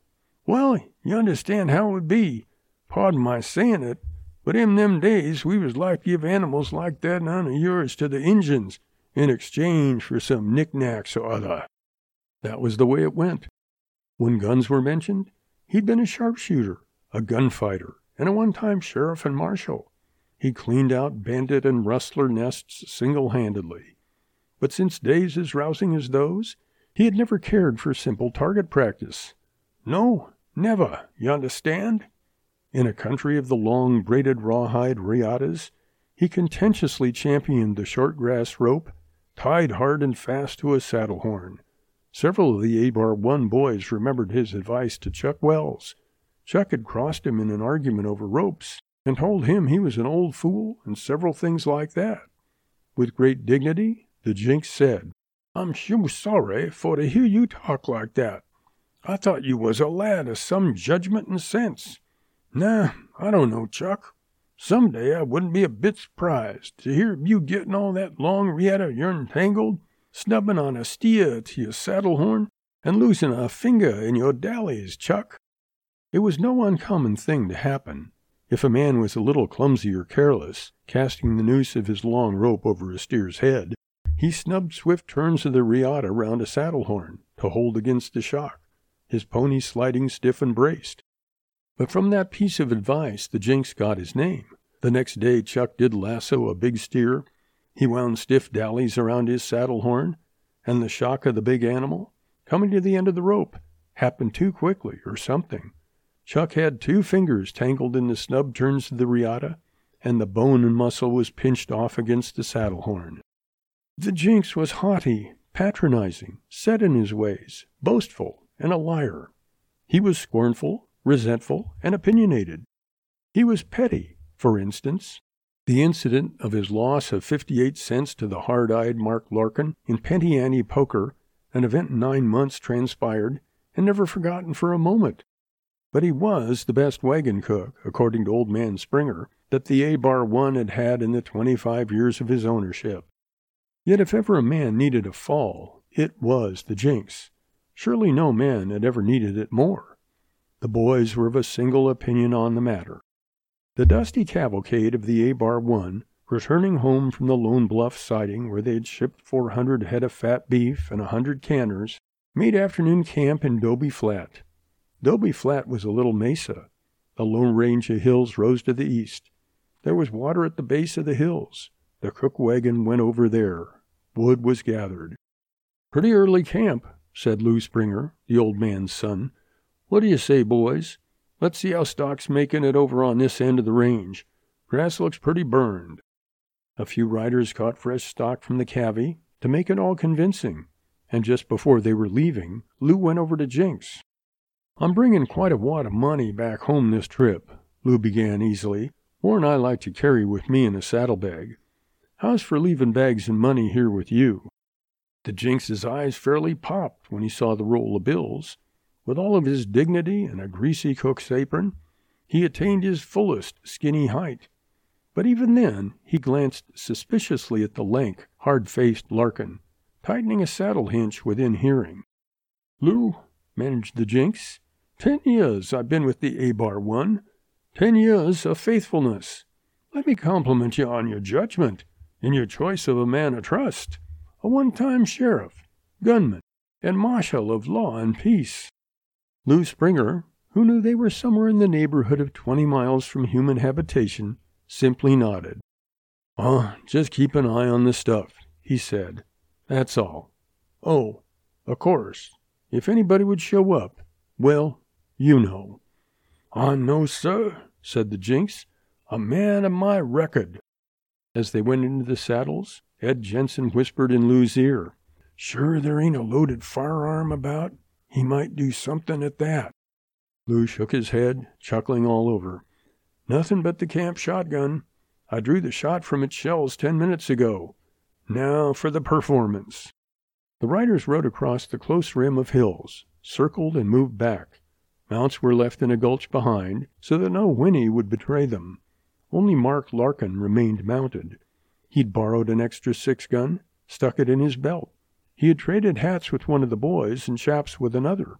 Well, you understand how it would be. Pardon my saying it, but in them days we was like to give animals like that none of yours to the Injuns in exchange for some knickknacks or other. That was the way it went. When guns were mentioned, he'd been a sharpshooter, a gunfighter, and a one-time sheriff and marshal. He cleaned out bandit and rustler nests single-handedly. But since days as rousing as those, he had never cared for simple target practice. No, never, you understand? In a country of the long, braided rawhide riatas, he contentiously championed the short grass rope, tied hard and fast to a saddle horn. Several of the A Bar one boys remembered his advice to Chuck Wells. Chuck had crossed him in an argument over ropes and told him he was an old fool and several things like that. With great dignity, the Jinx said, "I'm sure sorry for to hear you talk like that. I thought you was a lad of some judgment and sense. Nah, I don't know, Chuck. Some day I wouldn't be a bit surprised to hear you getting all that long riata yourn tangled, snubbing on a steer to your saddle horn, and losing a finger in your dallies, Chuck." It was no uncommon thing to happen. If a man was a little clumsy or careless, casting the noose of his long rope over a steer's head, he snubbed swift turns of the riata round a saddle horn to hold against the shock, his pony sliding stiff and braced. But from that piece of advice the Jinx got his name. The next day Chuck did lasso a big steer. He wound stiff dallies around his saddle horn, and the shock of the big animal, coming to the end of the rope, happened too quickly or something. Chuck had two fingers tangled in the snub turns of the riata, and the bone and muscle was pinched off against the saddle horn. The Jinx was haughty, patronizing, set in his ways, boastful, and a liar. He was scornful, resentful, and opinionated. He was petty, for instance. The incident of his loss of fifty-eight cents to the hard-eyed Mark Larkin in Penty Ante poker, an event nine months transpired, and never forgotten for a moment. But he was the best wagon cook, according to Old Man Springer, that the A Bar one had had in the twenty-five years of his ownership. Yet if ever a man needed a fall, it was the Jinx. Surely no man had ever needed it more. The boys were of a single opinion on the matter. The dusty cavalcade of the A Bar one, returning home from the Lone Bluff siding where they had shipped four hundred head of fat beef and a hundred canners, made afternoon camp in Dobie Flat. Dobie Flat was a little mesa. A lone range of hills rose to the east. There was water at the base of the hills. The cook wagon went over there. Wood was gathered. "Pretty early camp," said Lou Springer, the old man's son. "What do you say, boys? Let's see how stock's making it over on this end of the range. Grass looks pretty burned." A few riders caught fresh stock from the cavvy to make it all convincing, and just before they were leaving, Lou went over to Jinx. "I'm bringing quite a wad of money back home this trip," Lou began easily, "more'n I like to carry with me in a saddlebag. How's for leaving bags and money here with you?" The Jinx's eyes fairly popped when he saw the roll of bills. With all of his dignity and a greasy cook's apron, he attained his fullest skinny height. But even then he glanced suspiciously at the lank, hard-faced Larkin, tightening a saddle hinch within hearing. "Lou," managed the Jinx, "ten years I've been with the A Bar one. Ten years of faithfulness. Let me compliment you on your judgment, in your choice of a man of trust, a one-time sheriff, gunman, and marshal of law and peace." Lou Springer, who knew they were somewhere in the neighborhood of twenty miles from human habitation, simply nodded. "Oh, just keep an eye on the stuff," he said. "That's all. Oh, of course, if anybody would show up, well, you know." "Ah, no, sir," said the Jinx. "A man of my record." As they went into the saddles, Ed Jensen whispered in Lou's ear, "Sure there ain't a loaded firearm about? He might do something at that." Lou shook his head, chuckling all over. "Nothing but the camp shotgun. I drew the shot from its shells ten minutes ago. Now for the performance." The riders rode across the close rim of hills, circled and moved back. Mounts were left in a gulch behind, so that no whinny would betray them. Only Mark Larkin remained mounted. He'd borrowed an extra six-gun, stuck it in his belt. He had traded hats with one of the boys and chaps with another.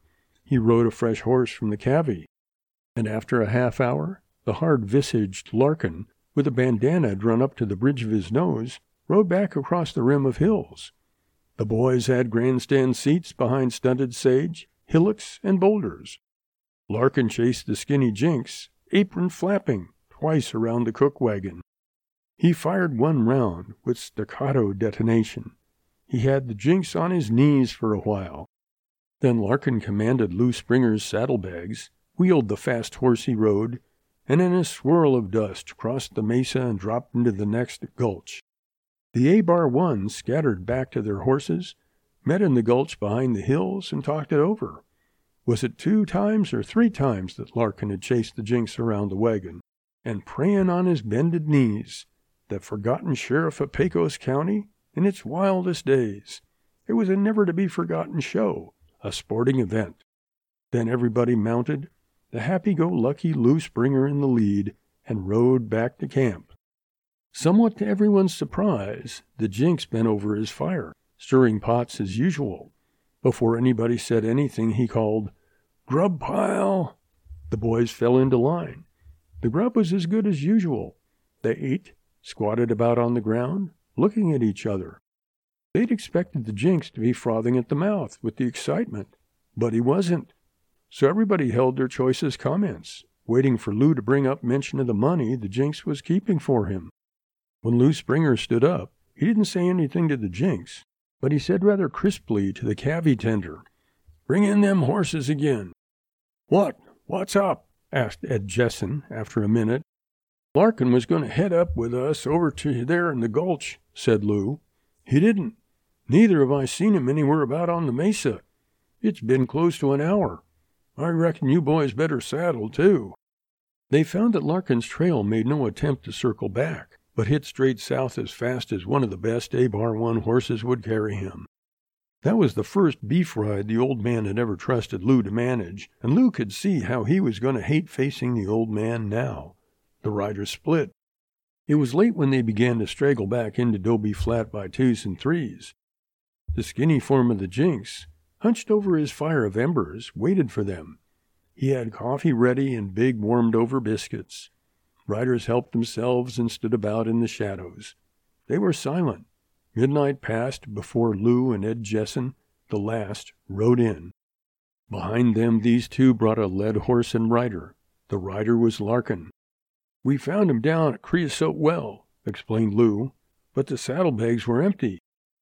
he rode a fresh horse from the cavy, and after a half hour, the hard-visaged Larkin, with a bandana drawn up to the bridge of his nose, rode back across the rim of hills. The boys had grandstand seats behind stunted sage, hillocks, and boulders. Larkin chased the skinny Jinx, apron flapping, twice around the cook wagon. He fired one round with staccato detonation. He had the Jinx on his knees for a while. Then Larkin commanded Lou Springer's saddlebags, wheeled the fast horse he rode, and in a swirl of dust crossed the mesa and dropped into the next gulch. The A-Bar Ones scattered back to their horses, met in the gulch behind the hills, and talked it over. Was it two times or three times that Larkin had chased the Jinx around the wagon, and praying on his bended knees, the forgotten sheriff of Pecos County in its wildest days? It was a never-to-be-forgotten show, a sporting event. Then everybody mounted, the happy-go-lucky Lou Springer in the lead, and rode back to camp. Somewhat to everyone's surprise, the Jinx bent over his fire, stirring pots as usual. Before anybody said anything, he called, "Grub pile!" The boys fell into line. The grub was as good as usual. They ate, squatted about on the ground, looking at each other. They'd expected the Jinx to be frothing at the mouth with the excitement, but he wasn't. So everybody held their choicest comments, waiting for Lou to bring up mention of the money the Jinx was keeping for him. When Lou Springer stood up, he didn't say anything to the Jinx, but he said rather crisply to the cavy tender, "Bring in them horses again." "What? What's up?" asked Ed Jessen after a minute. "Larkin was going to head up with us over to there in the gulch," said Lou. "He didn't. Neither have I seen him anywhere about on the mesa. It's been close to an hour. I reckon you boys better saddle, too." They found that Larkin's trail made no attempt to circle back, but hit straight south as fast as one of the best A-Bar One horses would carry him. That was the first beef ride the old man had ever trusted Lou to manage, and Lou could see how he was going to hate facing the old man now. The riders split. It was late when they began to straggle back into Dobie Flat by twos and threes. The skinny form of the Jinx, hunched over his fire of embers, waited for them. He had coffee ready and big warmed-over biscuits. Riders helped themselves and stood about in the shadows. They were silent. Midnight passed before Lou and Ed Jessen, the last, rode in. Behind them these two brought a led horse and rider. The rider was Larkin. "We found him down at Creosote Well," explained Lou, "but the saddlebags were empty."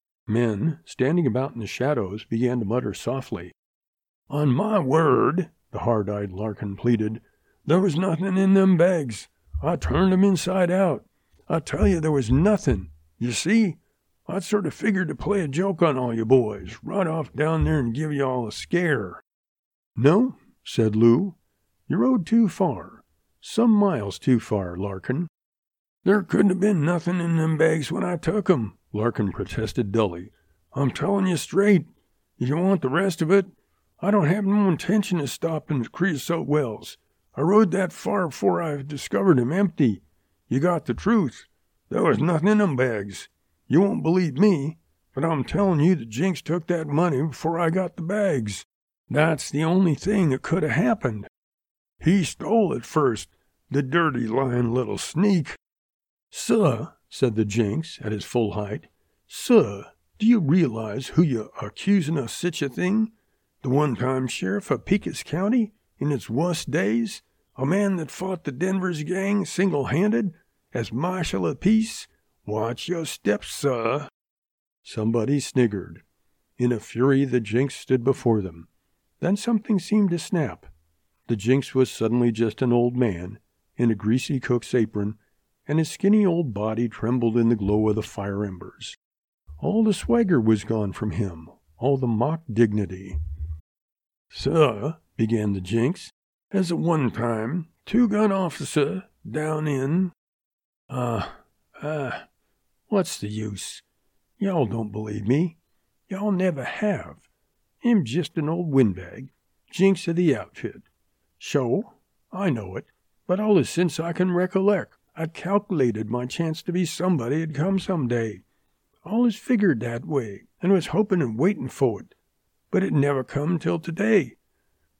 Men, standing about in the shadows, began to mutter softly. "On my word," the hard-eyed Larkin pleaded, "there was nothing in them bags. I turned 'em inside out. I tell you there was nothing. You see, I'd sort of figured to play a joke on all you boys, ride off down there and give you all a scare." "No," said Lou. "You rode too far. Some miles too far, Larkin." "There couldn't have been nothing in them bags when I took 'em," Larkin protested dully. "I'm telling you straight. If you want the rest of it, I don't have no intention of stopping at Creosote Wells. I rode that far before I discovered 'em empty. You got the truth. There was nothing in them bags. You won't believe me, but I'm telling you the Jinx took that money before I got the bags. That's the only thing that could have happened. He stole it first, the dirty, lying little sneak." "Sir," said the Jinx at his full height, "sir, do you realize who you're accusing of such a thing? The one-time sheriff of Pecos County in its worst days? A man that fought the Denver's gang single-handed as marshal of peace? Watch your steps, sir." Somebody sniggered. In a fury, the Jinx stood before them. Then something seemed to snap. The Jinx was suddenly just an old man, in a greasy cook's apron, and his skinny old body trembled in the glow of the fire embers. All the swagger was gone from him, all the mock dignity. "Sir," began the Jinx, "as a one-time, two-gun officer down in—" Ah, ah, what's the use? Y'all don't believe me. Y'all never have. I'm just an old windbag, Jinx of the outfit. Sho, I know it, but all the since I can recollect, I calculated my chance to be somebody had come some day. Always figured that way, and was hoping and waiting for it, but it never come till today.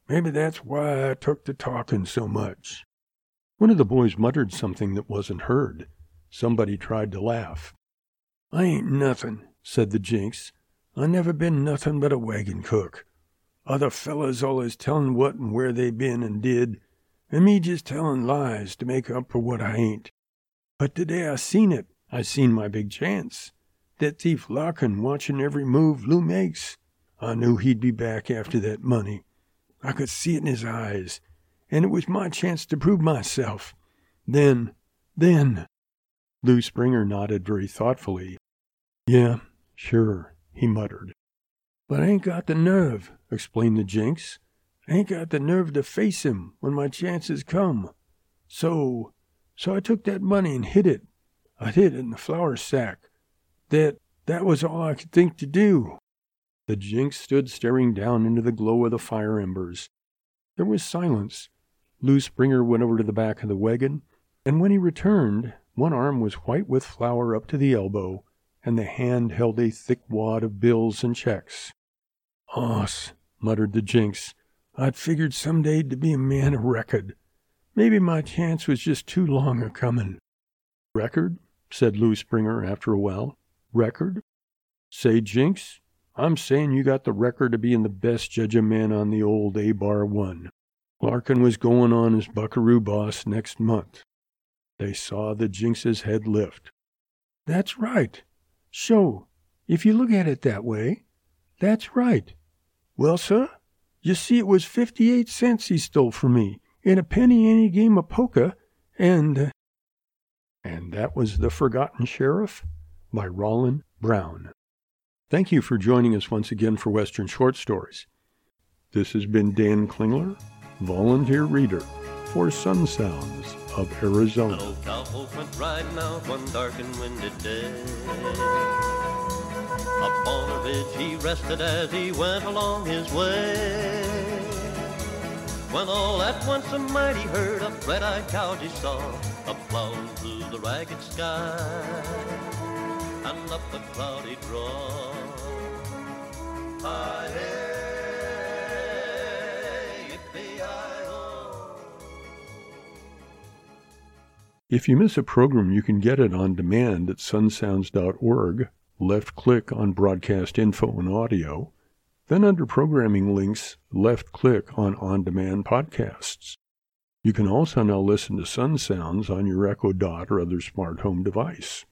Maybe that's why I took to talking so much." One of the boys muttered something that wasn't heard. Somebody tried to laugh. "I ain't nothing," said the Jinx. "I never been nothing but a wagon cook. Other fellas always telling what and where they been and did, and me just telling lies to make up for what I ain't. But today I seen it. I seen my big chance. That thief Larkin watching every move Lou makes. I knew he'd be back after that money. I could see it in his eyes, and it was my chance to prove myself. Then, then... Lou Springer nodded very thoughtfully. "Yeah, sure," he muttered. "But I ain't got the nerve," explained the Jinx. "I ain't got the nerve to face him when my chances come. So, so I took that money and hid it. I hid it in the flour sack. That, that was all I could think to do." The Jinx stood staring down into the glow of the fire embers. There was silence. Lou Springer went over to the back of the wagon, and when he returned, one arm was white with flour up to the elbow, and the hand held a thick wad of bills and checks. "Hoss," muttered the Jinx, "I'd figured some day to be a man of record. Maybe my chance was just too long a comin'." "Record?" said Lou Springer after a while. "Record? Say, Jinx, I'm saying you got the record of being the best judge of men on the old A-Bar one. Larkin was going on as buckaroo boss next month." They saw the Jinx's head lift. "That's right. Sho, if you look at it that way, that's right. Well, sir, you see it was fifty-eight cents he stole from me in a penny ante game of poker, and... Uh, and that was The Forgotten Sheriff by Rollin Brown. Thank you for joining us once again for Western Short Stories. This has been Dan Klingler, volunteer reader for Sun Sounds of Arizona. An old cowpoke went riding out one dark and windy day. Up on a ridge he rested as he went along his way. When all at once a mighty herd of red-eyed cows he saw, a-plowing through the ragged sky and up the cloudy draw. Hi-hey, yippee-hi-ho. If you miss a program, you can get it on demand at sun sounds dot org. Left-click on Broadcast Info and Audio. Then under Programming Links, left-click on On-Demand Podcasts. You can also now listen to Sun Sounds on your Echo Dot or other smart home device.